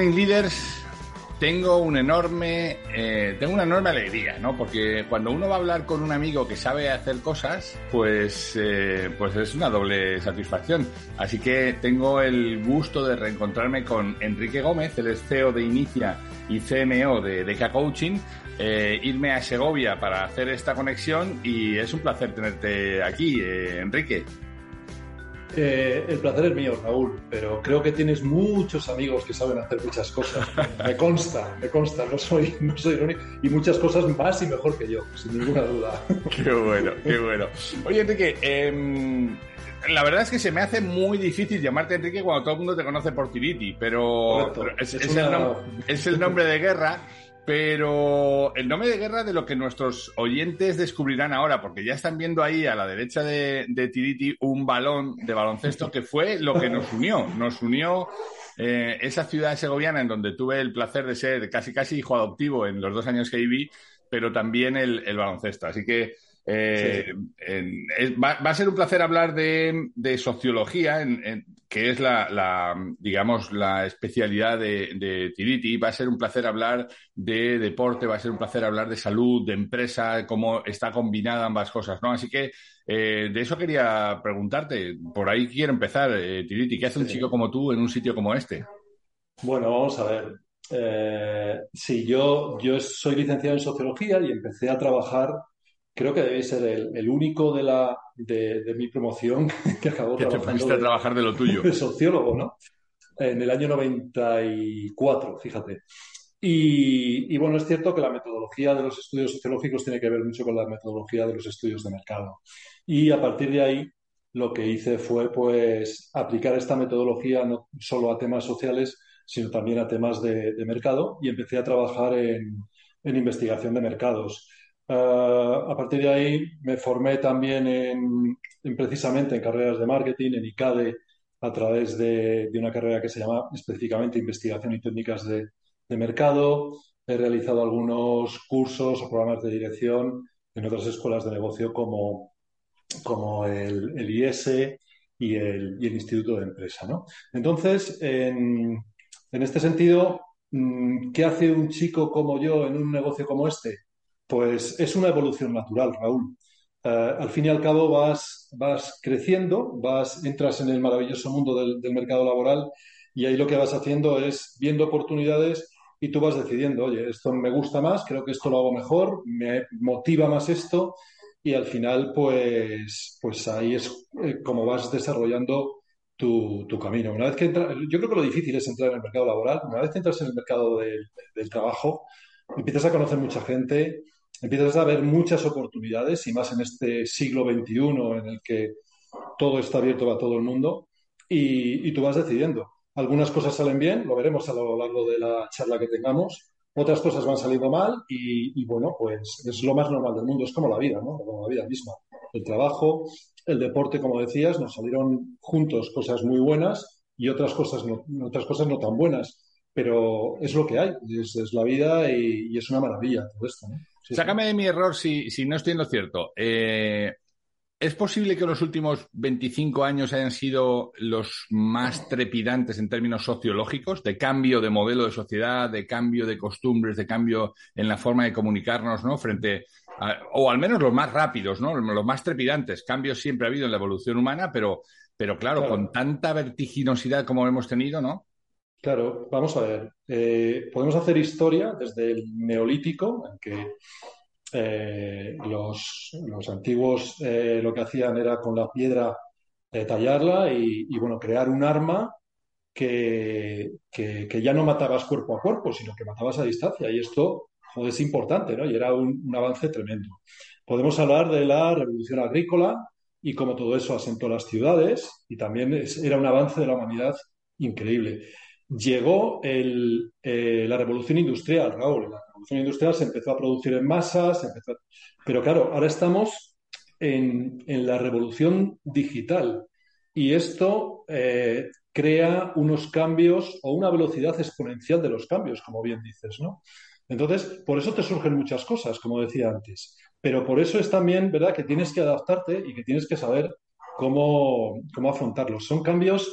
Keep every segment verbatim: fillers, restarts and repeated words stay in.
Training Leaders tengo un enorme, eh, tengo una enorme alegría, ¿no? Porque cuando uno va a hablar con un amigo que sabe hacer cosas, pues, eh, pues es una doble satisfacción. Así que tengo el gusto de reencontrarme con Enrique Gómez, el C E O de Inicia y C M O de D K Coaching, eh, irme a Segovia para hacer esta conexión y es un placer tenerte aquí, eh, Enrique. Eh, el placer es mío, Raúl, pero creo que tienes muchos amigos que saben hacer muchas cosas. Me consta, me consta, no soy, no soy el único. Y muchas cosas más y mejor que yo, sin ninguna duda. Qué bueno, qué bueno. Oye, Enrique, eh, la verdad es que se me hace muy difícil llamarte Enrique cuando todo el mundo te conoce por Tiriti, pero, pero es, es, es, una... el nom- es el nombre de guerra. Pero el nombre de guerra de lo que nuestros oyentes descubrirán ahora, porque ya están viendo ahí a la derecha de, de Tiriti un balón de baloncesto que fue lo que nos unió. Nos unió eh, esa ciudad segoviana en donde tuve el placer de ser casi casi hijo adoptivo en los dos años que viví, pero también el, el baloncesto. Así que eh, sí. en, es, va, va a ser un placer hablar de, de sociología, en, en, que es la, la, digamos, la especialidad de, de Tiriti. Va a ser un placer hablar de deporte, va a ser un placer hablar de salud, de empresa, cómo está combinada ambas cosas, ¿no? Así que eh, de eso quería preguntarte. Por ahí quiero empezar, eh, Tiriti. ¿Qué hace sí. un chico como tú en un sitio como este? Bueno, vamos a ver. Eh, sí, yo, yo soy licenciado en sociología y empecé a trabajar. Creo que debe ser el, el único de, la, de, de mi promoción que acabó que trabajando te de, a trabajar de lo tuyo. De sociólogo, ¿no? En el año noventa y cuatro, fíjate. Y, y bueno, es cierto que la metodología de los estudios sociológicos tiene que ver mucho con la metodología de los estudios de mercado. Y a partir de ahí, lo que hice fue, pues, aplicar esta metodología no solo a temas sociales, sino también a temas de, de mercado. Y empecé a trabajar en, en investigación de mercados. Uh, a partir de ahí me formé también en, en precisamente en carreras de marketing, en ICADE, a través de, de una carrera que se llama específicamente Investigación y Técnicas de, de Mercado. He realizado algunos cursos o programas de dirección en otras escuelas de negocio como, como el, el I S y el, y el Instituto de Empresa, ¿no? Entonces, en, en este sentido, ¿qué hace un chico como yo en un negocio como este? Pues es una evolución natural, Raúl. Uh, al fin y al cabo vas, vas creciendo, vas, entras en el maravilloso mundo del, del mercado laboral y ahí lo que vas haciendo es viendo oportunidades y tú vas decidiendo, oye, esto me gusta más, creo que esto lo hago mejor, me motiva más esto y al final pues, pues ahí es eh, como vas desarrollando tu, tu camino. Una vez que entra, yo creo que lo difícil es entrar en el mercado laboral. Una vez que entras en el mercado del, del trabajo, empiezas a conocer mucha gente, empiezas a ver muchas oportunidades y más en este siglo veintiuno en el que todo está abierto a todo el mundo y, y tú vas decidiendo. Algunas cosas salen bien, lo veremos a lo largo de la charla que tengamos. Otras cosas van saliendo mal y, y bueno, pues es lo más normal del mundo. Es como la vida, ¿no? Como la vida misma. El trabajo, el deporte, como decías, nos salieron juntos cosas muy buenas y otras cosas no, otras cosas no tan buenas. Pero es lo que hay, es, es la vida y, y es una maravilla todo esto, ¿no? Sí, sácame sí. de mi error si, si no estoy en lo cierto. Eh, ¿Es posible que los últimos veinticinco años hayan sido los más trepidantes en términos sociológicos, de cambio de modelo de sociedad, de cambio de costumbres, de cambio en la forma de comunicarnos, ¿no? Frente a, o al menos los más rápidos, ¿no? Los más trepidantes. Cambios siempre ha habido en la evolución humana, pero, pero claro, claro, con tanta vertiginosidad como hemos tenido, ¿no? Claro, vamos a ver. Eh, podemos hacer historia desde el Neolítico, en que eh, los, los antiguos eh, lo que hacían era con la piedra eh, tallarla y, y, bueno, crear un arma que, que, que ya no matabas cuerpo a cuerpo, sino que matabas a distancia. Y esto, joder, es importante, ¿no? Y era un, un avance tremendo. Podemos hablar de la revolución agrícola y cómo todo eso asentó las ciudades y también es, era un avance de la humanidad increíble. Llegó el, eh, la revolución industrial, Raúl. La revolución industrial se empezó a producir en masa, se empezó... pero claro, ahora estamos en, en la revolución digital y esto eh, crea unos cambios o una velocidad exponencial de los cambios, como bien dices, ¿no? Entonces, por eso te surgen muchas cosas, como decía antes, pero por eso es también, ¿verdad?, que tienes que adaptarte y que tienes que saber cómo, cómo afrontarlos. Son cambios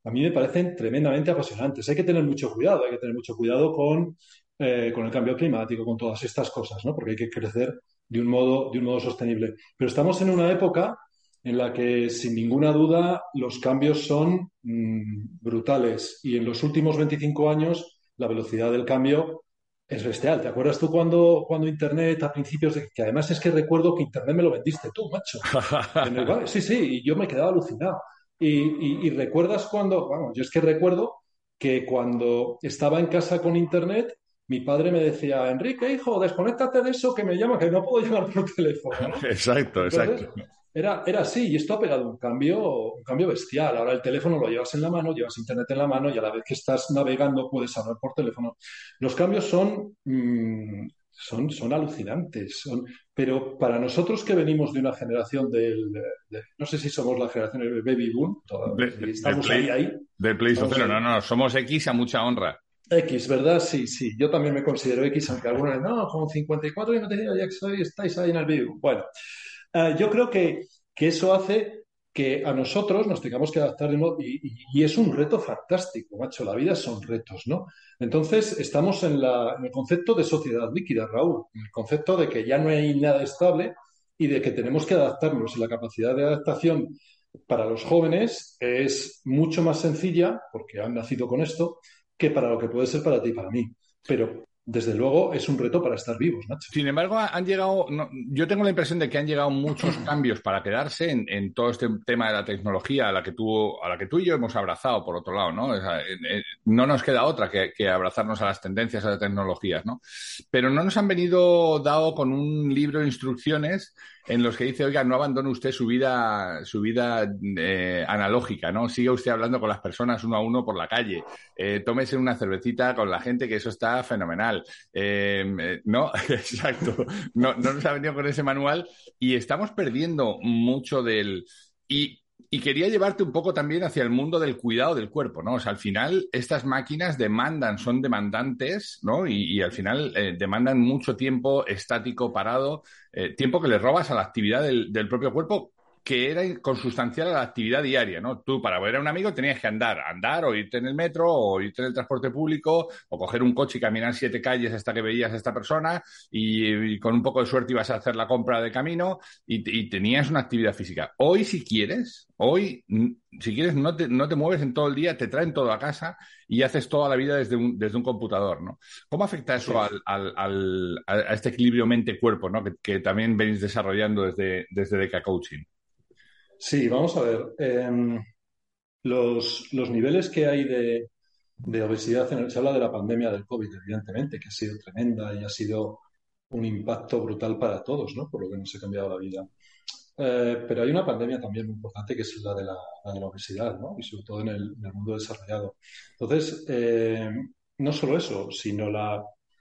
a mí me parecen tremendamente apasionantes. Hay que tener mucho cuidado, hay que tener mucho cuidado con, eh, con el cambio climático, con todas estas cosas, ¿no? Porque hay que crecer de un modo, de un modo sostenible. Pero estamos en una época en la que, sin ninguna duda, los cambios son mmm, brutales. Y en los últimos veinticinco años, la velocidad del cambio es bestial. ¿Te acuerdas tú cuando, cuando Internet, a principios de... que además es que recuerdo que Internet me lo vendiste tú, macho. En el... Sí, sí, y yo me quedaba alucinado. Y, y, y recuerdas cuando, vamos, yo es que recuerdo que cuando estaba en casa con Internet, mi padre me decía, Enrique, hijo, desconéctate de eso que me llama, que no puedo llamar por teléfono, ¿no? Exacto, Entonces, exacto. era, era así, y esto ha pegado un cambio, un cambio bestial. Ahora el teléfono lo llevas en la mano, llevas Internet en la mano y a la vez que estás navegando puedes hablar por teléfono. Los cambios son, mmm, son, son alucinantes, son, pero para nosotros que venimos de una generación del, de, no sé si somos la generación del baby boom, De, si de, de estamos ahí, play, ahí, del estamos Pleistoceno, ahí. no, no, somos X a mucha honra. X, ¿verdad? Sí, sí, yo también me considero X, aunque algunos no, con cincuenta y cuatro y no te digo, ya que soy, estáis ahí en el baby boom. Bueno, uh, yo creo que, que eso hace que a nosotros nos tengamos que adaptar y, y, y es un reto fantástico, macho. La vida son retos, ¿no? Entonces, estamos en, la, en el concepto de sociedad líquida, Raúl, en el concepto de que ya no hay nada estable y de que tenemos que adaptarnos. Y la capacidad de adaptación para los jóvenes es mucho más sencilla, porque han nacido con esto, que para lo que puede ser para ti y para mí. Pero, desde luego, es un reto para estar vivos, Nacho. Sin embargo, han llegado, no, yo tengo la impresión de que han llegado muchos cambios para quedarse en, en todo este tema de la tecnología a la que tú, a la que tú y yo hemos abrazado, por otro lado, ¿no? O sea, eh, eh, no nos queda otra que, que abrazarnos a las tendencias, a las tecnologías, ¿no? Pero no nos han venido dado con un libro de instrucciones en los que dice, oiga, no abandone usted su vida, su vida eh, analógica, ¿no? Siga usted hablando con las personas uno a uno por la calle, eh, tómese una cervecita con la gente, que eso está fenomenal. Eh, no, exacto. No, no nos ha venido con ese manual y estamos perdiendo mucho del... Y, y quería llevarte un poco también hacia el mundo del cuidado del cuerpo, ¿no? O sea, al final estas máquinas demandan, son demandantes, ¿no? Y, y al final eh, demandan mucho tiempo estático, parado, eh, tiempo que le robas a la actividad del, del propio cuerpo, que era consustancial a la actividad diaria, ¿no? Tú, para ver a un amigo, tenías que andar, andar, o irte en el metro, o irte en el transporte público, o coger un coche y caminar siete calles hasta que veías a esta persona, y, y con un poco de suerte ibas a hacer la compra de camino, y, y tenías una actividad física. Hoy, si quieres, hoy, si quieres, no te, no te mueves en todo el día, te traen todo a casa y haces toda la vida desde un, desde un computador, ¿no? ¿Cómo afecta eso al, al, al, a este equilibrio mente-cuerpo, ¿no? Que, que también venís desarrollando desde, desde D K Coaching? Sí, vamos a ver. Eh, los, los niveles que hay de, de obesidad, en el, se habla de la pandemia del COVID, evidentemente, que ha sido tremenda y ha sido un impacto brutal para todos, ¿no? Por lo que nos ha cambiado la vida. Eh, pero hay una pandemia también muy importante que es la de la, la, de la obesidad, ¿no? Y sobre todo en el, en el mundo desarrollado. Entonces, eh, no solo eso, sino la,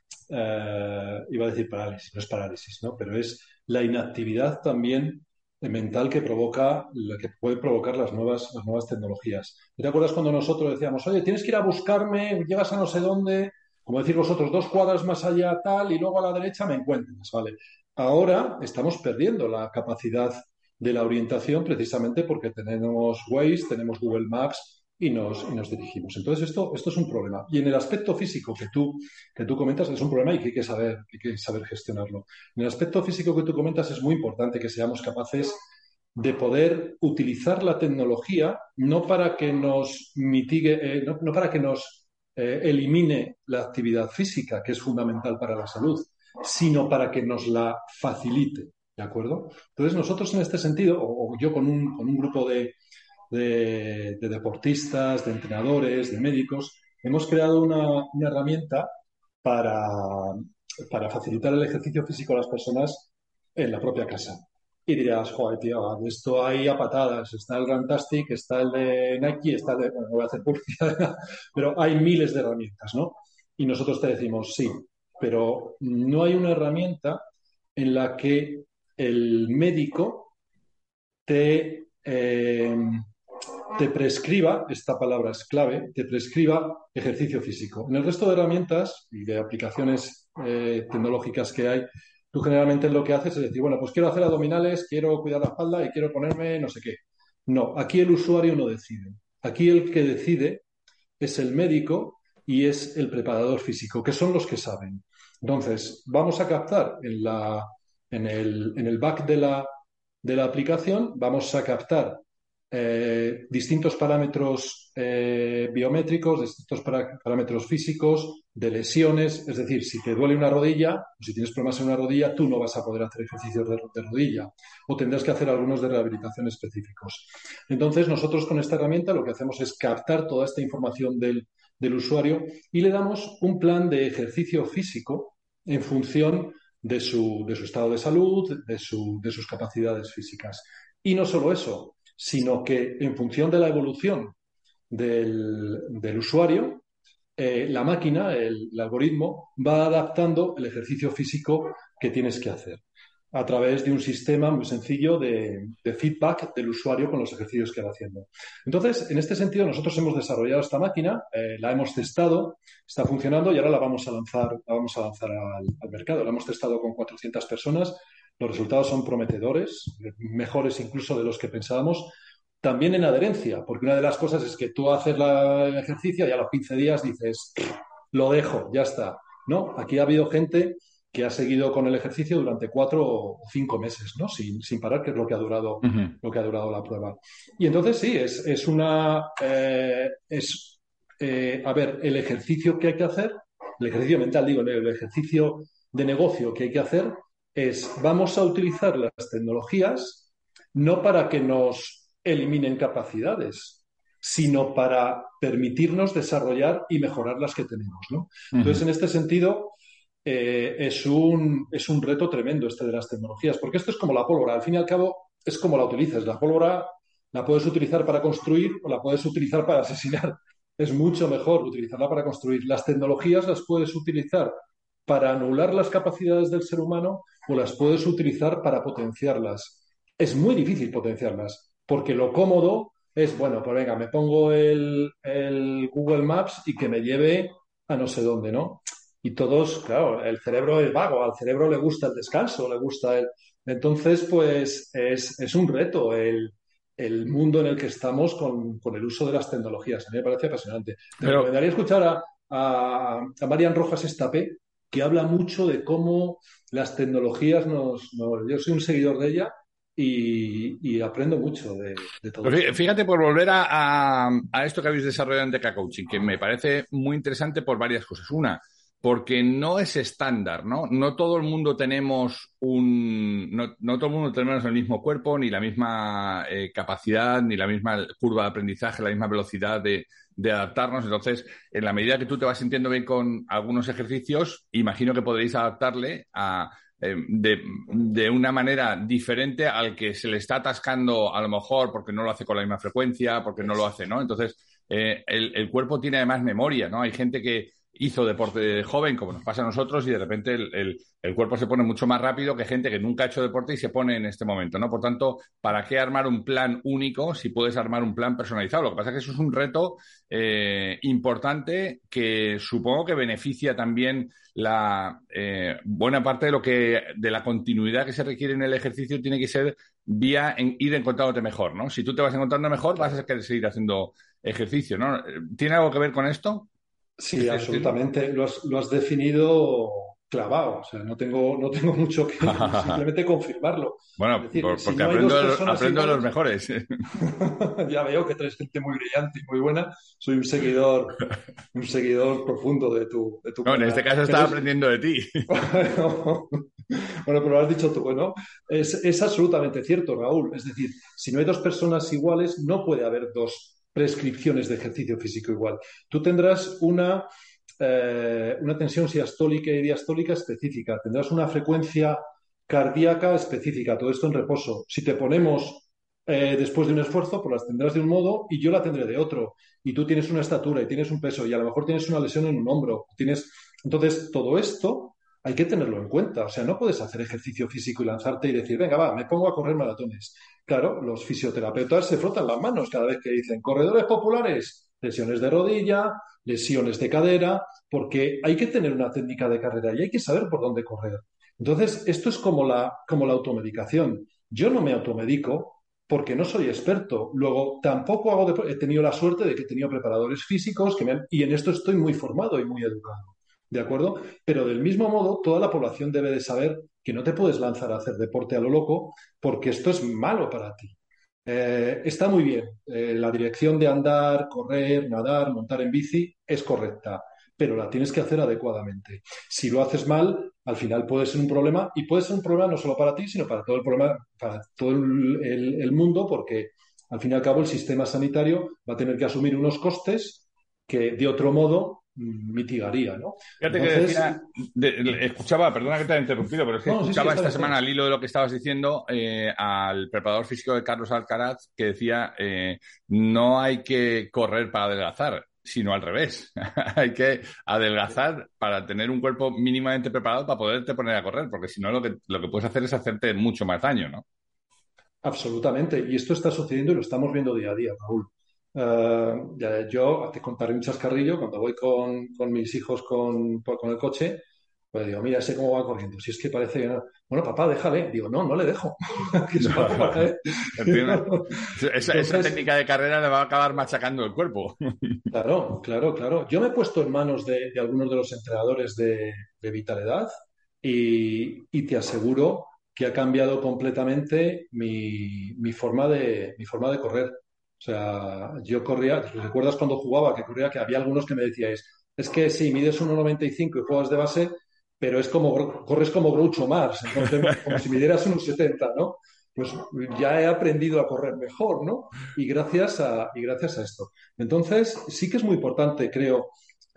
eh, iba a decir parálisis, no es parálisis, ¿no? Pero es la inactividad también mental que provoca, la que puede provocar las nuevas, las nuevas tecnologías. ¿Te acuerdas cuando nosotros decíamos, oye, tienes que ir a buscarme, llegas a no sé dónde, como decir vosotros, dos cuadras más allá tal, y luego a la derecha me encuentras, ¿vale? Ahora estamos perdiendo la capacidad de la orientación precisamente porque tenemos Waze, tenemos Google Maps y nos, y nos dirigimos. Entonces, esto, esto es un problema. Y en el aspecto físico que tú, que tú comentas es un problema y que hay que saber, hay que saber gestionarlo. En el aspecto físico que tú comentas es muy importante que seamos capaces de poder utilizar la tecnología no para que nos mitigue, eh, no, no para que nos eh, elimine la actividad física, que es fundamental para la salud, sino para que nos la facilite, ¿de acuerdo? Entonces nosotros en este sentido, o, o yo con un, con un grupo de, de, de deportistas, de entrenadores, de médicos, hemos creado una, una herramienta para, para facilitar el ejercicio físico a las personas en la propia casa. Y dirás, joder, tío, esto hay a patadas. Está el Runtastic, está el de Nike, está el de... Bueno, no voy a hacer publicidad, pero hay miles de herramientas, ¿no? Y nosotros te decimos, sí, pero no hay una herramienta en la que el médico te, eh, te prescriba, esta palabra es clave, te prescriba ejercicio físico. En el resto de herramientas y de aplicaciones eh, tecnológicas que hay, tú generalmente lo que haces es decir, bueno, pues quiero hacer abdominales, quiero cuidar la espalda y quiero ponerme no sé qué. No, aquí el usuario no decide. Aquí el que decide es el médico y es el preparador físico, que son los que saben. Entonces, vamos a captar en, la, en, el, en el back de la, de la aplicación, vamos a captar eh, distintos parámetros eh, biométricos, distintos para, parámetros físicos, de lesiones. Es decir, si te duele una rodilla o si tienes problemas en una rodilla, tú no vas a poder hacer ejercicios de, de rodilla o tendrás que hacer algunos de rehabilitación específicos. Entonces, nosotros con esta herramienta lo que hacemos es captar toda esta información del, del usuario y le damos un plan de ejercicio físico en función de su, de su estado de salud, de, su, de sus capacidades físicas. Y no solo eso, sino que en función de la evolución del, del usuario, eh, la máquina, el, el algoritmo, va adaptando el ejercicio físico que tienes que hacer a través de un sistema muy sencillo de, de feedback del usuario con los ejercicios que va haciendo. Entonces, en este sentido, nosotros hemos desarrollado esta máquina, eh, la hemos testado, está funcionando y ahora la vamos a lanzar, la vamos a lanzar al, al mercado. La hemos testado con cuatrocientas personas, los resultados son prometedores, mejores incluso de los que pensábamos. También en adherencia, porque una de las cosas es que tú haces la, el ejercicio y a los quince días dices, lo dejo, ya está. No, aquí ha habido gente que ha seguido con el ejercicio durante cuatro o cinco meses, ¿no? Sin, sin parar, que es lo que ha durado, uh-huh. lo que ha durado la prueba. Y entonces sí, es, es una... Eh, es, eh, a ver, el ejercicio que hay que hacer, el ejercicio mental, digo, el ejercicio de negocio que hay que hacer es, vamos a utilizar las tecnologías no para que nos eliminen capacidades, sino para permitirnos desarrollar y mejorar las que tenemos, ¿no? Uh-huh. Entonces, en este sentido... Eh, es, un, es un reto tremendo este de las tecnologías, porque esto es como la pólvora, al fin y al cabo es como la utilices. La pólvora la puedes utilizar para construir o la puedes utilizar para asesinar. Es mucho mejor utilizarla para construir. Las tecnologías las puedes utilizar para anular las capacidades del ser humano o las puedes utilizar para potenciarlas. Es muy difícil potenciarlas, porque lo cómodo es, bueno, pues venga, me pongo el, el Google Maps y que me lleve a no sé dónde, ¿no? Y todos, claro, el cerebro es vago, al cerebro le gusta el descanso, le gusta el... Entonces, pues es, es un reto el, el mundo en el que estamos con, con el uso de las tecnologías. A mí me parece apasionante. Te Pero... recomendaría escuchar a, a, a Marian Rojas Estapé, que habla mucho de cómo las tecnologías nos, nos... Yo soy un seguidor de ella y, y aprendo mucho de, de todo. Pues fíjate, por volver a, a, a esto que habéis desarrollado en T K Coaching, que me parece muy interesante por varias cosas. Una, porque no es estándar, ¿no? No todo el mundo tenemos un... No, no todo el mundo tenemos el mismo cuerpo, ni la misma eh, capacidad, ni la misma curva de aprendizaje, la misma velocidad de, de adaptarnos. Entonces, en la medida que tú te vas sintiendo bien con algunos ejercicios, imagino que podréis adaptarle a... Eh, de, de una manera diferente al que se le está atascando a lo mejor porque no lo hace con la misma frecuencia, porque no lo hace, ¿no? Entonces, eh, el, el cuerpo tiene además memoria, ¿no? Hay gente que hizo deporte de joven, como nos pasa a nosotros, y de repente el, el, el cuerpo se pone mucho más rápido que gente que nunca ha hecho deporte y se pone en este momento, ¿no? Por tanto, ¿para qué armar un plan único si puedes armar un plan personalizado? Lo que pasa es que eso es un reto eh, importante que supongo que beneficia también la eh, buena parte de lo que de la continuidad que se requiere en el ejercicio tiene que ser vía en, ir encontrándote mejor, ¿no? Si tú te vas encontrando mejor, vas a querer seguir haciendo ejercicio, ¿no? ¿Tiene algo que ver con esto? Sí, absolutamente. Lo has, lo has definido clavado. O sea, no tengo, no tengo mucho que simplemente confirmarlo. Bueno, decir, por, porque si no aprendo, aprendo iguales, de los mejores. Ya veo que traes gente muy brillante y muy buena. Soy un seguidor, un seguidor profundo de tu, de tu No, canal. En este caso estaba pero aprendiendo de ti. Bueno, bueno, pero lo has dicho tú, ¿no? Es, es absolutamente cierto, Raúl. Es decir, si no hay dos personas iguales, no puede haber dos prescripciones de ejercicio físico igual. Tú tendrás una, eh, una tensión siastólica y diastólica específica, tendrás una frecuencia cardíaca específica, todo esto en reposo. Si te ponemos eh, después de un esfuerzo, pues las tendrás de un modo y yo la tendré de otro. Y tú tienes una estatura y tienes un peso y a lo mejor tienes una lesión en un hombro. Tienes... Entonces, todo esto hay que tenerlo en cuenta. O sea, no puedes hacer ejercicio físico y lanzarte y decir, venga, va, me pongo a correr maratones. Claro, los fisioterapeutas se frotan las manos cada vez que dicen corredores populares, lesiones de rodilla, lesiones de cadera, porque hay que tener una técnica de carrera y hay que saber por dónde correr. Entonces, esto es como la, como la automedicación. Yo no me automedico porque no soy experto. Luego, tampoco hago dep- he tenido la suerte de que he tenido preparadores físicos que me han- y en esto estoy muy formado y muy educado. ¿De acuerdo? Pero del mismo modo, toda la población debe de saber que no te puedes lanzar a hacer deporte a lo loco porque esto es malo para ti. Eh, está muy bien. Eh, la dirección de andar, correr, nadar, montar en bici es correcta, pero la tienes que hacer adecuadamente. Si lo haces mal, al final puede ser un problema y puede ser un problema no solo para ti, sino para todo el problema, para todo el, el- el mundo, porque al fin y al cabo el sistema sanitario va a tener que asumir unos costes que de otro modo mm, mitigaría, ¿no? Fíjate que Entonces, decía, de- escuchaba, perdona que te haya interrumpido, pero es que no, sí, sí, escuchaba está esta bien, está semana bien. al hilo de lo que estabas diciendo eh, al preparador físico de Carlos Alcaraz que decía eh, no hay que correr para adelgazar, sino al revés. Hay que adelgazar para tener un cuerpo mínimamente preparado para poderte poner a correr, porque si no lo que, lo que puedes hacer es hacerte mucho más daño, ¿no? Absolutamente. Y esto está sucediendo y lo estamos viendo día a día, Raúl. Eh, ya- yo te contaré un chascarrillo. Cuando voy con, con mis hijos con, por- con el coche, pues digo, mira, sé cómo va corriendo. Si es que parece que no. Bueno, papá, déjale. Digo, no, no le dejo. Que se va a caer. ¿Entiendes? Esa, esa Entonces, técnica de carrera le va a acabar machacando el cuerpo. claro, claro, claro. Yo me he puesto en manos de, de algunos de los entrenadores de, de Vitalidad y, y te aseguro que ha cambiado completamente mi, mi forma de, mi forma de correr. O sea, yo corría, ¿recuerdas cuando jugaba que corría? Que había algunos que me decíais, es que sí, mides uno noventa y cinco y juegas de base, pero es como, corres como Groucho Marx, entonces como si midieras unos setenta, ¿no? Pues ya he aprendido a correr mejor, ¿no? Y gracias a, y gracias a esto. Entonces, sí que es muy importante, creo,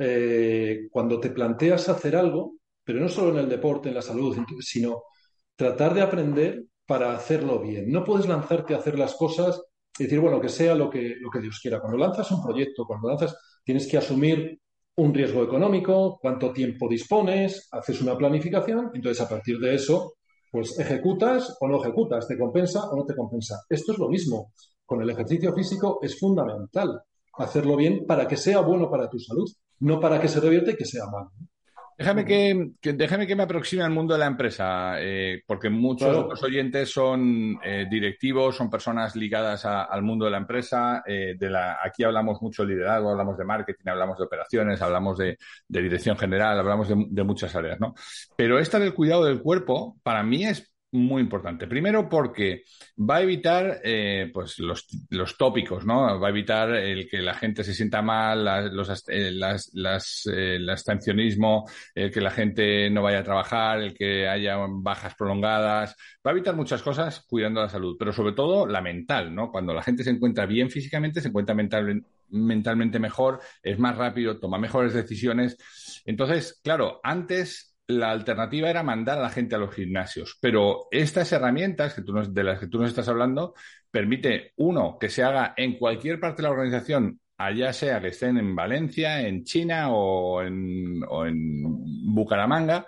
eh, cuando te planteas hacer algo, pero no solo en el deporte, en la salud, sino tratar de aprender para hacerlo bien. No puedes lanzarte a hacer las cosas y decir, bueno, que sea lo que, lo que Dios quiera. Cuando lanzas un proyecto, cuando lanzas, tienes que asumir un riesgo económico, cuánto tiempo dispones, haces una planificación, entonces a partir de eso, pues ejecutas o no ejecutas, te compensa o no te compensa. Esto es lo mismo. Con el ejercicio físico es fundamental hacerlo bien para que sea bueno para tu salud, no para que se revierte y que sea malo. Déjame que, que- déjame que me aproxime al mundo de la empresa, eh, porque muchos de los Claro, oyentes son eh, directivos, son personas ligadas a- al mundo de la empresa. Eh, de la, aquí hablamos mucho de liderazgo, hablamos de marketing, hablamos de operaciones, hablamos de, de dirección general, hablamos de, de muchas áreas, ¿no? Pero esta del cuidado del cuerpo, para mí es muy importante. Primero porque va a evitar eh, pues los, los tópicos, ¿no? Va a evitar el que la gente se sienta mal, la- los, ast- eh, las, las, eh, el abstencionismo, el que la gente no vaya a trabajar, el que haya bajas prolongadas. Va a evitar muchas cosas cuidando la salud, pero sobre todo la mental, ¿no? Cuando la gente se encuentra bien físicamente, se encuentra mental, mentalmente mejor, es más rápido, toma mejores decisiones. Entonces, claro, antes la alternativa era mandar a la gente a los gimnasios, pero estas herramientas que tú nos, de las que tú nos estás hablando permite, uno, que se haga en cualquier parte de la organización, allá sea que estén en Valencia, en China o en, o en Bucaramanga,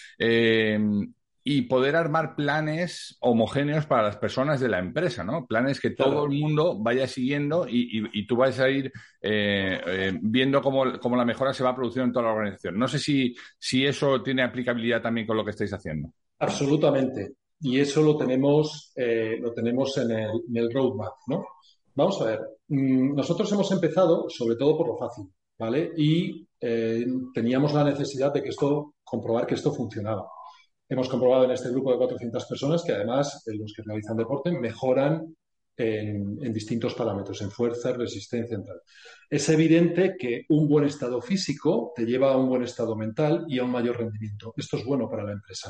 eh, y poder armar planes homogéneos para las personas de la empresa, ¿no? Planes que todo el claro. mundo vaya siguiendo y, y, y tú vas a ir eh, eh, viendo cómo, cómo la mejora se va produciendo en toda la organización. No sé si, si eso tiene aplicabilidad también con lo que estáis haciendo. Absolutamente. Y eso lo tenemos, eh, lo tenemos en el, en el roadmap, ¿no? Vamos a ver. Mm, Nosotros hemos empezado sobre todo por lo fácil, ¿vale? Y eh, teníamos la necesidad de que esto, comprobar que esto funcionaba. Hemos comprobado en este grupo de cuatrocientas personas que además eh, los que realizan deporte mejoran en, en distintos parámetros, en fuerza, resistencia, en tal. Es evidente que un buen estado físico te lleva a un buen estado mental y a un mayor rendimiento. Esto es bueno para la empresa.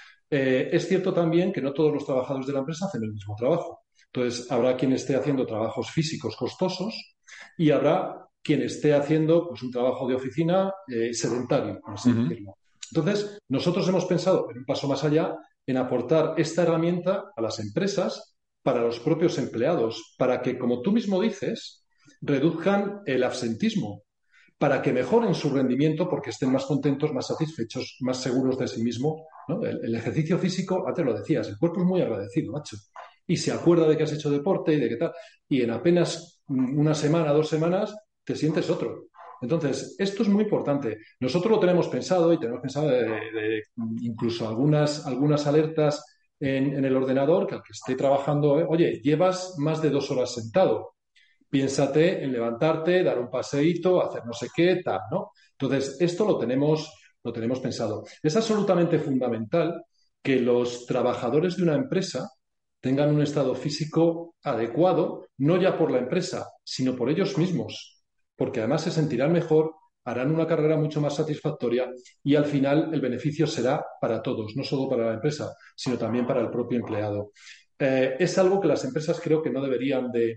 Eh, es cierto también que no todos los trabajadores de la empresa hacen el mismo trabajo. Entonces, habrá quien esté haciendo trabajos físicos costosos y habrá quien esté haciendo pues, un trabajo de oficina eh, sedentario, por así Ujú. decirlo. Entonces, nosotros hemos pensado en un paso más allá en aportar esta herramienta a las empresas para los propios empleados, para que, como tú mismo dices, reduzcan el absentismo, para que mejoren su rendimiento porque estén más contentos, más satisfechos, más seguros de sí mismos, ¿no? El, el, ejercicio físico, antes lo decías, el cuerpo es muy agradecido, macho. Y se acuerda de que has hecho deporte y de qué tal. Y en apenas una semana, dos semanas, te sientes otro. Entonces, esto es muy importante. Nosotros lo tenemos pensado y tenemos pensado de, de, incluso algunas, algunas alertas en, en el ordenador que al que esté trabajando, eh, oye, llevas más de dos horas sentado. Piénsate en levantarte, dar un paseíto, hacer no sé qué, tal, ¿no? Entonces, esto lo tenemos, lo tenemos pensado. Es absolutamente fundamental que los trabajadores de una empresa tengan un estado físico adecuado, no ya por la empresa, sino por ellos mismos, porque además se sentirán mejor, harán una carrera mucho más satisfactoria y al final el beneficio será para todos, no solo para la empresa, sino también para el propio empleado. Eh, es algo que las empresas creo que no deberían de,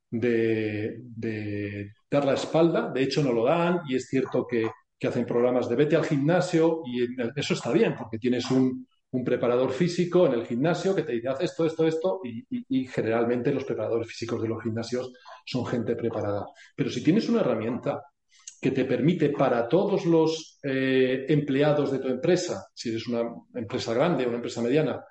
de, de dar la espalda, de hecho no lo dan y es cierto que, que hacen programas de vete al gimnasio y eso está bien porque tienes un, un preparador físico en el gimnasio que te dice haz esto, esto, esto y, y, y generalmente los preparadores físicos de los gimnasios son gente preparada. Pero si tienes una herramienta que te permite para todos los eh, empleados de tu empresa, si eres una empresa grande o una empresa mediana,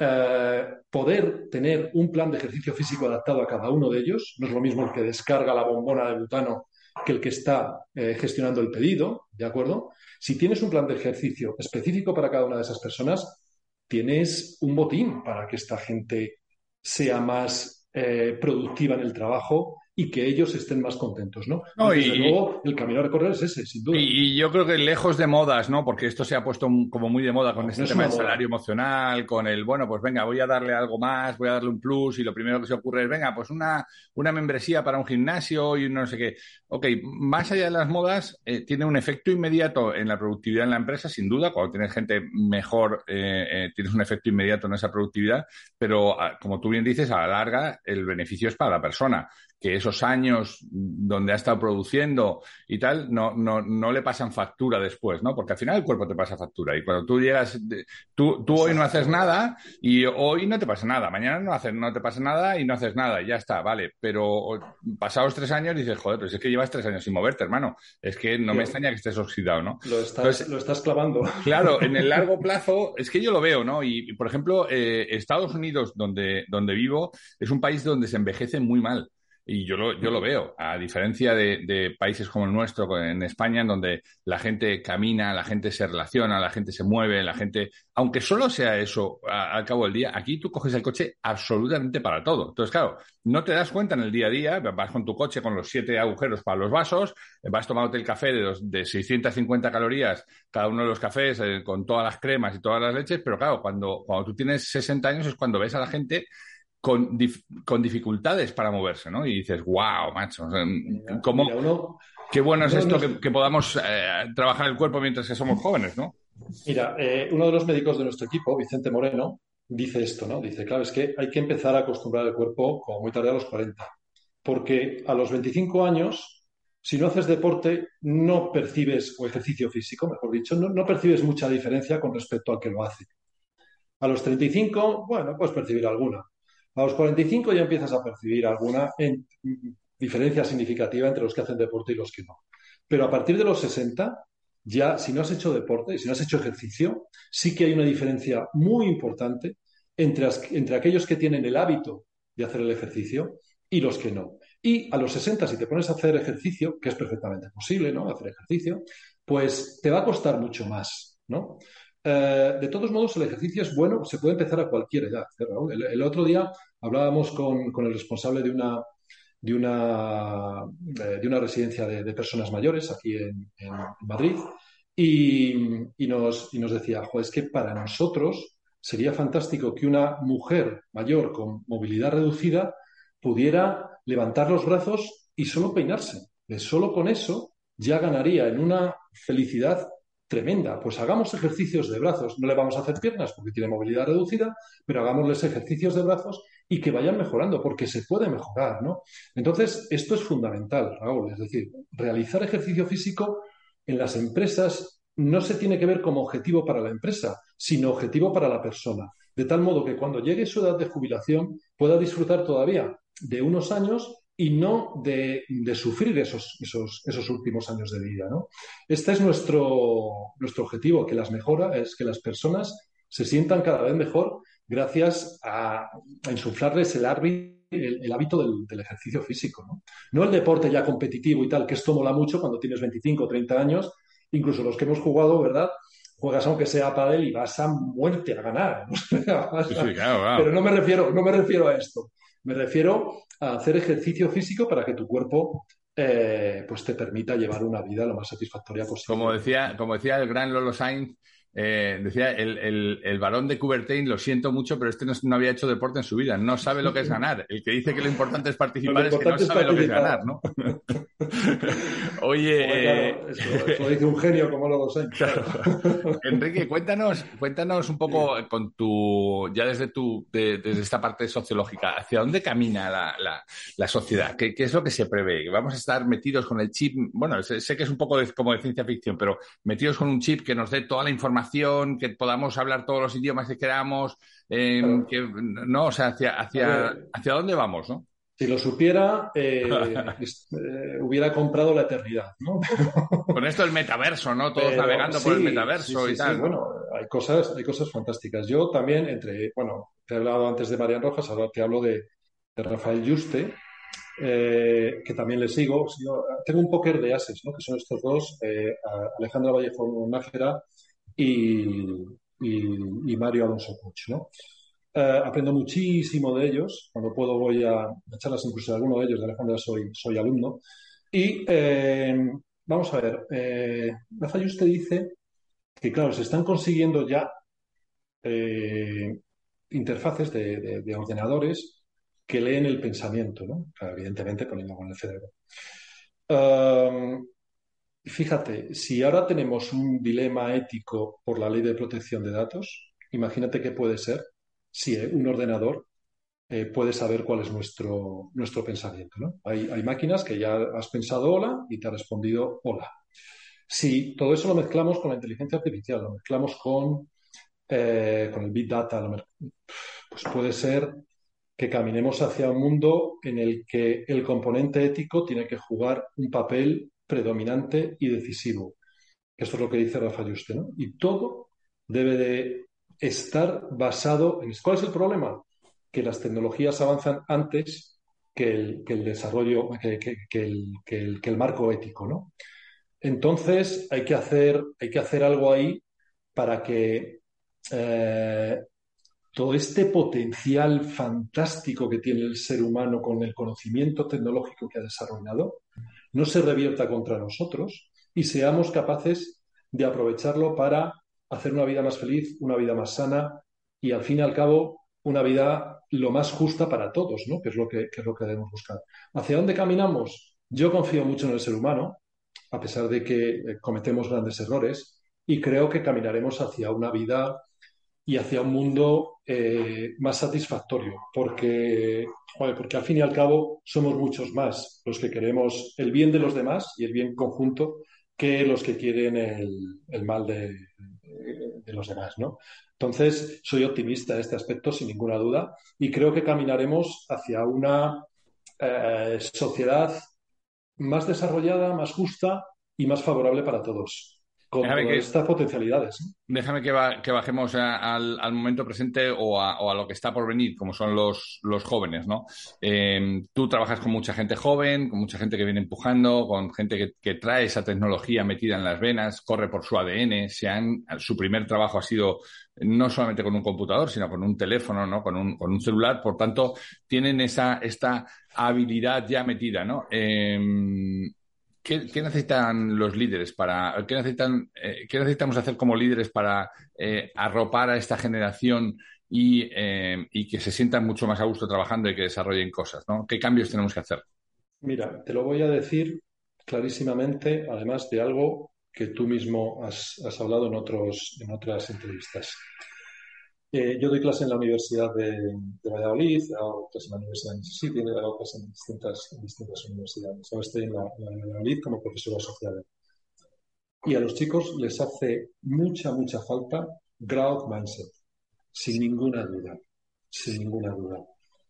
eh, poder tener un plan de ejercicio físico adaptado a cada uno de ellos. No es lo mismo el que descarga la bombona de butano que el que está eh, gestionando el pedido, ¿de acuerdo? Si tienes un plan de ejercicio específico para cada una de esas personas, tienes un botín para que esta gente sea más eh, productiva en el trabajo y que ellos estén más contentos, ¿no? No, Y desde y, luego el camino a recorrer es ese, sin duda. Y, y yo creo que lejos de modas, ¿no? Porque esto se ha puesto un- como muy de moda con No, este no es tema una del moda. salario emocional, con el, bueno, pues venga, voy a darle algo más, voy a darle un plus y lo primero que se ocurre es, venga, pues una, una membresía para un gimnasio y no sé qué. Ok, más allá de las modas, eh, tiene un efecto inmediato en la productividad en la empresa, sin duda. Cuando tienes gente mejor, eh, eh, tienes un efecto inmediato en esa productividad, pero ah, como tú bien dices, a la larga el beneficio es para la persona. Que esos años donde ha estado produciendo y tal, no, no, no le pasan factura después, ¿no? Porque al final el cuerpo te pasa factura y cuando tú llegas, tú, tú hoy no haces nada y hoy no te pasa nada, mañana no, haces, no te pasa nada y no haces nada y ya está, vale, pero pasados tres años dices, joder, pero es que llevas tres años sin moverte, hermano, es que no me extraña que estés oxidado, ¿no? Lo estás, Entonces, lo estás clavando. claro, en el largo plazo, es que yo lo veo, ¿no? Y, y, por ejemplo, eh, Estados Unidos, donde, donde vivo, es un país donde se envejece muy mal. Y yo lo, yo lo veo, a diferencia de, de países como el nuestro, en España, en donde la gente camina, la gente se relaciona, la gente se mueve, la gente, aunque solo sea eso a- al cabo del día, aquí tú coges el coche absolutamente para todo. Entonces, claro, no te das cuenta en el día a día, vas con tu coche con los siete agujeros para los vasos, vas tomándote el café de, los, de seiscientas cincuenta calorías cada uno de los cafés, eh, con todas las cremas y todas las leches, pero claro, cuando, cuando tú tienes sesenta años es cuando ves a la gente con, dif con dificultades para moverse, ¿no? Y dices, wow, macho, o sea, Mira, ¿cómo, mira, uno, qué bueno es uno de esto nuestros- que, que podamos eh, trabajar el cuerpo mientras que somos jóvenes, ¿no? mira, eh, uno de los médicos de nuestro equipo, Vicente Moreno, dice esto, ¿no? Dice, claro, es que hay que empezar a acostumbrar el cuerpo como muy tarde a los cuarenta, porque a los veinticinco años, si no haces deporte, no percibes, o ejercicio físico, mejor dicho, no, no percibes mucha diferencia con respecto al que lo hace. A los treinta y cinco, bueno, puedes percibir alguna. A los cuarenta y cinco ya empiezas a percibir alguna en, diferencia significativa entre los que hacen deporte y los que no. Pero a partir de los sesenta, ya si no has hecho deporte, si no has hecho ejercicio, sí que hay una diferencia muy importante entre, as, entre aquellos que tienen el hábito de hacer el ejercicio y los que no. Y a los sesenta, si te pones a hacer ejercicio, que es perfectamente posible, ¿no? Hacer ejercicio, pues te va a costar mucho más, ¿no? Eh, de todos modos, el ejercicio es bueno, se puede empezar a cualquier edad. ¿eh, Raúl? El, el otro día hablábamos con, con el responsable de una, de una, eh, de una residencia de, de personas mayores aquí en, en Madrid y, y, nos, y nos decía, jo, es que para nosotros sería fantástico que una mujer mayor con movilidad reducida pudiera levantar los brazos y solo peinarse. De solo con eso ya ganaría en una felicidad tremenda. Pues hagamos ejercicios de brazos. No le vamos a hacer piernas porque tiene movilidad reducida, pero hagámosles ejercicios de brazos y que vayan mejorando, porque se puede mejorar, ¿no? Entonces, esto es fundamental, Raúl. Es decir, realizar ejercicio físico en las empresas no se tiene que ver como objetivo para la empresa, sino objetivo para la persona. De tal modo que cuando llegue su edad de jubilación pueda disfrutar todavía de unos años y no de, de sufrir esos, esos, esos, últimos años de vida, ¿no? Este es nuestro, nuestro objetivo, que las mejoras, es que las personas se sientan cada vez mejor gracias a, a insuflarles el, el, el hábito del, del, ejercicio físico, ¿no? No el deporte ya competitivo y tal, que esto mola mucho cuando tienes veinticinco o treinta años, incluso los que hemos jugado, ¿verdad? juegas aunque sea a pádel y vas a muerte a ganar. Sí, sí, claro, Pero claro. no me refiero, no me refiero a esto. Me refiero a hacer ejercicio físico para que tu cuerpo eh, pues te permita llevar una vida lo más satisfactoria Como posible. decía, como decía el gran Lolo Sainz, eh, decía el, el, el varón de Coubertin, lo siento mucho, pero este no, no había hecho deporte en su vida, no sabe lo que es ganar. El que dice que lo importante es Pero lo participar es que no importante es sabe lo que es participar. ganar, ¿no? Joder, Oye, eh, claro, eso, eso lo dice un genio como los dos años, claro. claro. Enrique, cuéntanos, cuéntanos un poco con tu, ya desde tu, de- desde esta parte sociológica, ¿hacia dónde camina la, la- la sociedad? ¿Qué, qué es lo que se prevé? ¿Vamos a estar metidos con el chip? Bueno, sé, sé que es un poco de- como de ciencia ficción, pero metidos con un chip que nos dé toda la información, que podamos hablar todos los idiomas que queramos, eh, Claro. que, no, o sea, hacia, A hacia, ver, hacia dónde vamos, ¿no? si lo supiera, eh, es- eh, hubiera comprado la eternidad, ¿no? Con esto del metaverso, ¿no? Todos Pero navegando por el sí, sí, metaverso sí, y sí. tal, ¿no? Bueno, hay cosas, hay cosas fantásticas. Yo también, entre, bueno, te he hablado antes de Marian Rojas, ahora te hablo de, de Rafael Yuste, eh, que también le sigo. Sigo- Tengo un póker de ases, ¿no? Que son estos dos, eh, a- Alejandra Vallejo Nájera y, y- y Mario Alonso Puig, ¿no? Eh, aprendo muchísimo de ellos. Cuando puedo voy a, a charlas incluso de alguno de ellos, de Alejandra soy, soy alumno. Y eh, vamos a ver, eh, Rafa Yuste dice que, claro, se están consiguiendo ya eh, interfaces de, de- de ordenadores que leen el pensamiento, ¿no? Claro, evidentemente poniendo con el cerebro. Um, Fíjate, si ahora tenemos un dilema ético por la ley de protección de datos, imagínate qué puede ser si eh, un ordenador eh, puede saber cuál es nuestro, nuestro pensamiento, ¿no? Hay, hay máquinas que ya has pensado hola y te ha respondido hola. Si todo eso lo mezclamos con la inteligencia artificial, lo mezclamos con, eh, con el Big Data, lo mez- pues puede ser que caminemos hacia un mundo en el que el componente ético tiene que jugar un papel predominante y decisivo. Esto es lo que dice Rafa Yuste, ¿no? Y todo debe de estar basado en... ¿Cuál es el problema? Que las tecnologías avanzan antes que el, que el desarrollo, que, que- que el, que el- que el marco ético, ¿no? Entonces hay que hacer, hay que hacer algo ahí para que eh, todo este potencial fantástico que tiene el ser humano con el conocimiento tecnológico que ha desarrollado no se revierta contra nosotros y seamos capaces de aprovecharlo para hacer una vida más feliz, una vida más sana y, al fin y al cabo, una vida lo más justa para todos, ¿no? Que es lo que, que es lo que debemos buscar. ¿Hacia dónde caminamos? Yo confío mucho en el ser humano, a pesar de que eh, cometemos grandes errores, y creo que caminaremos hacia una vida y hacia un mundo eh, más satisfactorio, porque, joder, porque al fin y al cabo somos muchos más los que queremos el bien de los demás y el bien conjunto que los que quieren el, el mal de, de los demás, ¿no? Entonces, soy optimista en este aspecto, sin ninguna duda, y creo que caminaremos hacia una eh, sociedad más desarrollada, más justa y más favorable para todos, con Déjame todas que, estas potencialidades, ¿no? Déjame que, ba- que bajemos a- al, al momento presente o a, o a lo que está por venir, como son los, los jóvenes, ¿no? Eh, tú trabajas con mucha gente joven, con mucha gente que viene empujando, con gente que, que trae esa tecnología metida en las venas, corre por su A D N, se han, su primer trabajo ha sido no solamente con un computador, sino con un teléfono, ¿no? Con un, con un celular, por tanto, tienen esa, esta habilidad ya metida, ¿no? Eh, ¿Qué, qué necesitan los líderes para, qué necesitan, eh, qué necesitamos hacer como líderes para eh, arropar a esta generación y, eh, y que se sientan mucho más a gusto trabajando y que desarrollen cosas, ¿no? ¿Qué cambios tenemos que hacer? Mira, te lo voy a decir clarísimamente, además de algo que tú mismo has, has hablado en otros, en otras entrevistas. Eh, yo doy clase en la Universidad de, de Valladolid, hago clase en la Universidad de Mississippi, he dado clase en distintas, en distintas universidades. Ahora estoy en la, en la de Valladolid como profesor asociado. Y a los chicos les hace mucha, mucha falta growth mindset, sin ninguna duda, sin ninguna duda.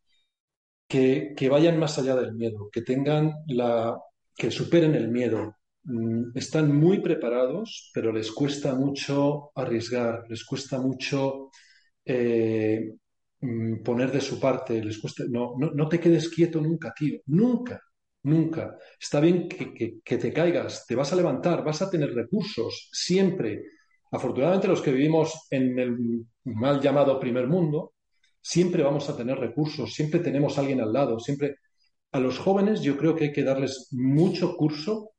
Que, que vayan más allá del miedo, que tengan la, que superen el miedo. Mm, Están muy preparados, pero les cuesta mucho arriesgar, les cuesta mucho eh, mm, poner de su parte, les cuesta, no, no, no te quedes quieto nunca, tío, nunca, nunca. Está bien que, que, que te caigas, te vas a levantar, vas a tener recursos, siempre, Afortunadamente, los que vivimos en el mal llamado primer mundo, siempre vamos a tener recursos, siempre tenemos a alguien al lado, siempre. A los jóvenes yo creo que hay que darles mucho curso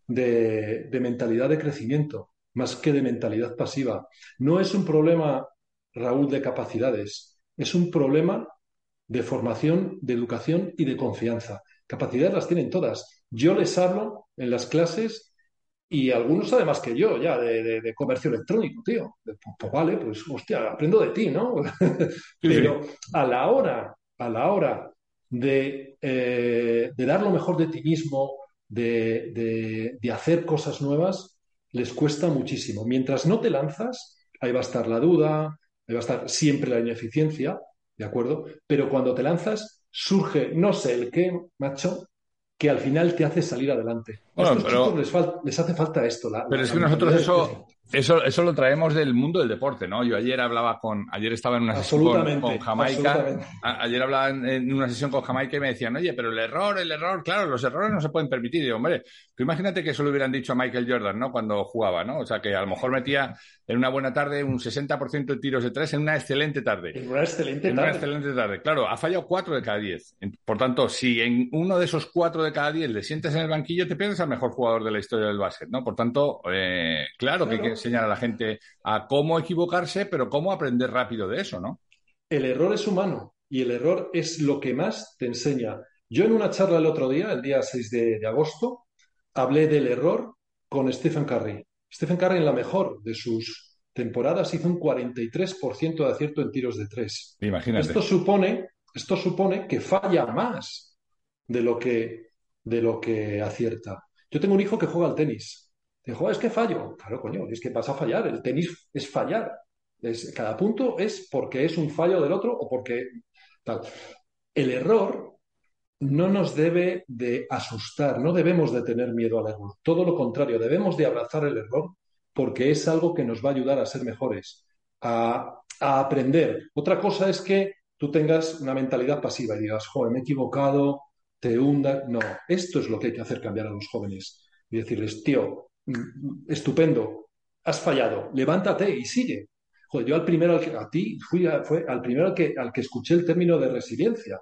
de, de mentalidad de crecimiento, más que de mentalidad pasiva. No es un problema, Raúl, de capacidades, es un problema de formación, de educación y de confianza. Capacidades las tienen todas. Yo les hablo en las clases y algunos además que yo, ya, de, de, de comercio electrónico, tío. Pues, pues vale, pues hostia, aprendo de ti, ¿no? Sí, Pero sí. a la hora, a la hora de, eh, de dar lo mejor de ti mismo, de, de, de hacer cosas nuevas, les cuesta muchísimo. Mientras no te lanzas, ahí va a estar la duda, ahí va a estar siempre la ineficiencia, ¿de acuerdo? Pero cuando te lanzas, surge, no sé el qué, macho, que al final te hace salir adelante. A Bueno, estos chicos pero les, fal- les hace falta esto, la, Pero la, es la que nosotros mentalidad de eso, crecimiento. eso, eso lo traemos del mundo del deporte, ¿no? Yo ayer hablaba con, ayer estaba en una sesión con, con Absolutamente, Jamaica, absolutamente. a- ayer hablaba en, en una sesión con Jamaica y me decían, oye, pero el error, el error, claro, los errores no se pueden permitir. Y digo, hombre, tú imagínate que eso lo hubieran dicho a Michael Jordan, ¿no? Cuando jugaba, ¿no? O sea, que a lo mejor metía en una buena tarde un sesenta por ciento de tiros de tres en una excelente tarde. En una excelente En una tarde. excelente tarde. Claro, ha fallado cuatro de cada diez. Por tanto, si en uno de esos cuatro de cada diez le sientes en el banquillo, te pierdes al mejor jugador de la historia del básquet, ¿no? Por tanto, eh, claro que hay que Claro, enseñar a la gente a cómo equivocarse, pero cómo aprender rápido de eso, ¿no? el error es humano y el error es lo que más te enseña. Yo en una charla el otro día, el día seis de, de agosto, hablé del error con Stephen Curry. Stephen Curry en la mejor de sus temporadas hizo un cuarenta y tres por ciento de acierto en tiros de tres. Esto Imagínate. supone, esto supone que falla más de lo que, de lo que acierta. Yo tengo un hijo que juega al tenis. Dijo, es que fallo. Claro, coño, es que vas a fallar. El tenis es fallar. Es, cada punto es porque es un fallo del otro o porque tal. El error no nos debe de asustar, no debemos de tener miedo al error. Todo lo contrario, debemos de abrazar el error porque es algo que nos va a ayudar a ser mejores, a, a aprender. Otra cosa es que tú tengas una mentalidad pasiva y digas, joder, me he equivocado, te hunda. No, esto es lo que hay que hacer cambiar a los jóvenes y decirles, tío, estupendo, has fallado, levántate y sigue. Joder, yo al primero, al que, a ti, fui a, fue al primero al que, al que escuché el término de resiliencia.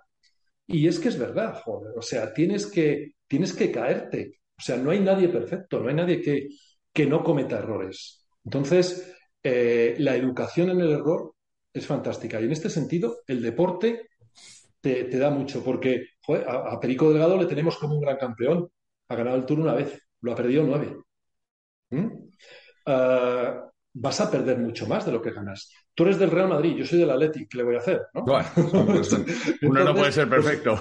Y es que es verdad, joder. O sea, tienes que, tienes que caerte. O sea, no hay nadie perfecto, no hay nadie que, que no cometa errores. Entonces, eh, la educación en el error es fantástica. Y en este sentido, el deporte te, te da mucho, porque joder, a, a Perico Delgado le tenemos como un gran campeón. Ha ganado el Tour una vez, lo ha perdido nueve. ¿Mm? Uh, vas a perder mucho más de lo que ganas. Tú eres del Real Madrid, yo soy del Athletic, ¿qué le voy a hacer? ¿No? Bueno, pues, uno no puede Entonces, ser pues, perfecto.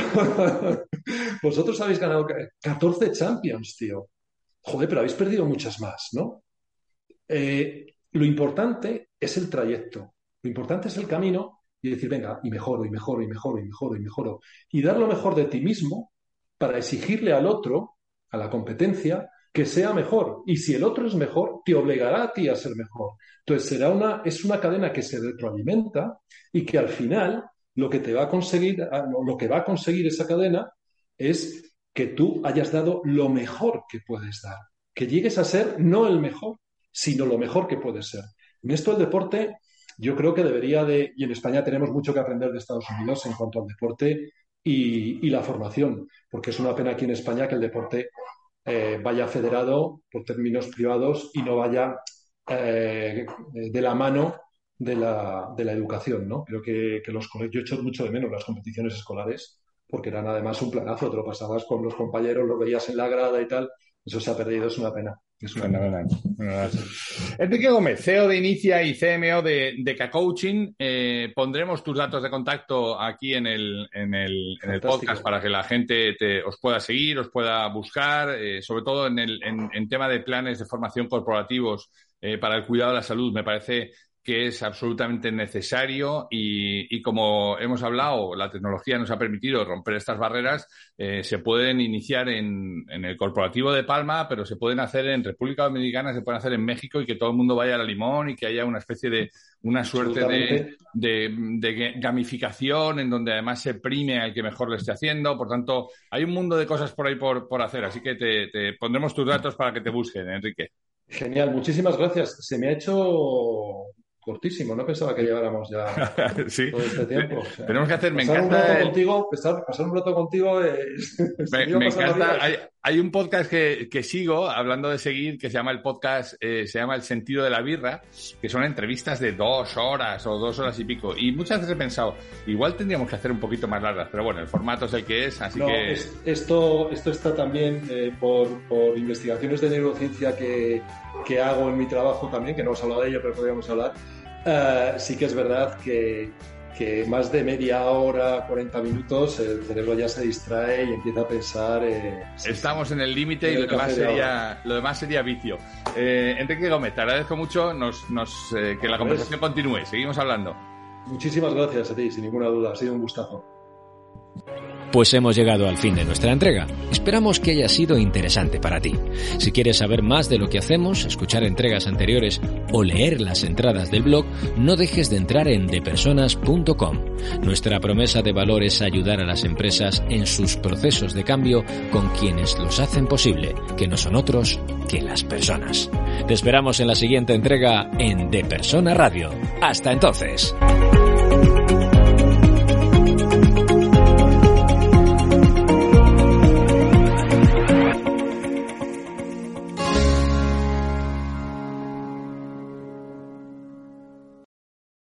vosotros habéis ganado catorce Champions, tío. Joder, pero habéis perdido muchas más, ¿no? Eh, lo importante es el trayecto, lo importante es el camino y decir, venga, y mejoro, y mejoro, y mejoro, y mejoro, y mejoro. Y dar lo mejor de ti mismo para exigirle al otro, a la competencia, que sea mejor. Y si el otro es mejor, te obligará a ti a ser mejor. Entonces, será una, es una cadena que se retroalimenta y que al final lo que te va a conseguir, lo que va a conseguir esa cadena es que tú hayas dado lo mejor que puedes dar. Que llegues a ser no el mejor, sino lo mejor que puede ser. En esto el deporte, yo creo que debería de, y en España tenemos mucho que aprender de Estados Unidos en cuanto al deporte y, y la formación, porque es una pena aquí en España que el deporte eh, vaya federado por términos privados y no vaya eh, de la mano de la, de la educación, ¿no? Creo que, que los colegios, yo echo mucho de menos las competiciones escolares, porque eran además un planazo, te lo pasabas con los compañeros, los veías en la grada y tal, eso se ha perdido, es una pena. Es una Fenomenal. pena. Sí, sí. Enrique Gómez, C E O de Inicia y C M O de, de K-Coaching. Eh, pondremos tus datos de contacto aquí en el, en el, en el podcast para que la gente te, os pueda seguir, os pueda buscar, eh, sobre todo en el en, en tema de planes de formación corporativos eh, para el cuidado de la salud. Me parece que es absolutamente necesario y, y como hemos hablado, la tecnología nos ha permitido romper estas barreras. Eh, se pueden iniciar en, en el corporativo de Palma, pero se pueden hacer en República Dominicana, se pueden hacer en México y que todo el mundo vaya a la Limón y que haya una especie de, una suerte de, de, de gamificación en donde además se prime al que mejor lo esté haciendo. Por tanto, hay un mundo de cosas por ahí por, por hacer, así que te, te pondremos tus datos para que te busquen, Enrique. Genial, muchísimas gracias. Se me ha hecho cortísimo, no pensaba que lleváramos ya sí. todo este tiempo. O sea, tenemos que hacer, me pasar encanta. Un rato el... contigo, pasar, pasar un rato contigo es. Me, me encanta. Hay, hay un podcast que, que sigo, hablando de seguir, que se llama el podcast, eh, se llama El Sentido de la Birra, que son entrevistas de dos horas o dos horas y pico. Y muchas veces he pensado, igual tendríamos que hacer un poquito más largas, pero bueno, el formato es el que es, así no, que. Es, esto, esto está también eh, por, por investigaciones de neurociencia que, que hago en mi trabajo también, que no hemos hablado de ello, pero podríamos hablar. Uh, sí que es verdad que, que más de media hora, cuarenta minutos, el cerebro ya se distrae y empieza a pensar. Eh, Estamos en el límite y lo demás, sería, lo demás sería vicio. Eh, Enrique Gómez, te agradezco mucho nos, nos, eh, que la conversación pues, continúe. Seguimos hablando. Muchísimas gracias a ti, sin ninguna duda. Ha sido un gustazo. Pues hemos llegado al fin de nuestra entrega. Esperamos que haya sido interesante para ti. Si quieres saber más de lo que hacemos, escuchar entregas anteriores o leer las entradas del blog, no dejes de entrar en de personas punto com. Nuestra promesa de valor es ayudar a las empresas en sus procesos de cambio con quienes los hacen posible, que no son otros que las personas. Te esperamos en la siguiente entrega en De Persona Radio. Hasta entonces.